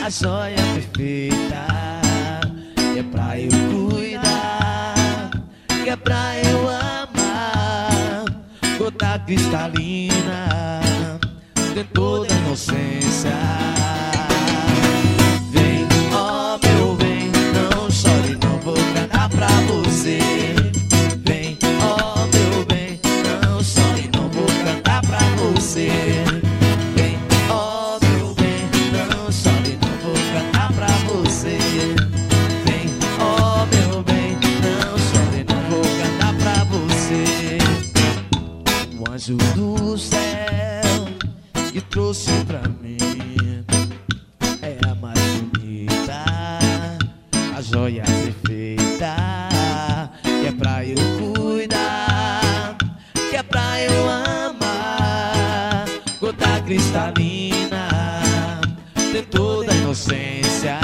a joia perfeita, que é pra eu cuidar, que é pra eu amar. Gota cristalina, tem toda a inocência. Vem, ó meu bem, não chore, não vou cantar pra você. Vem, ó meu bem, não chore, não vou cantar pra você. Vem, ó meu bem, não chore, não vou cantar pra você. Vem, ó meu bem, não chore, não vou cantar pra você. O anjo do céu que trouxe pra mim é a mais bonita, a joia perfeita, que é pra eu cuidar, que é pra eu amar. Gota cristalina, tem toda a inocência.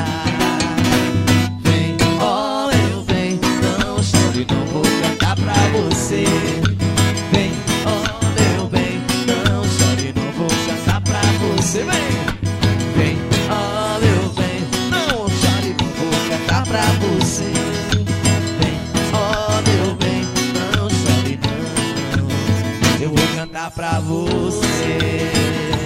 Vem, ó meu bem, não chore, não vou cantar pra você. Vem, ó meu bem, não chore, não vou cantar pra você. Vem, ó meu bem, não chore, não vou cantar pra você. Vem, ó meu bem, não chore não, eu vou cantar pra você.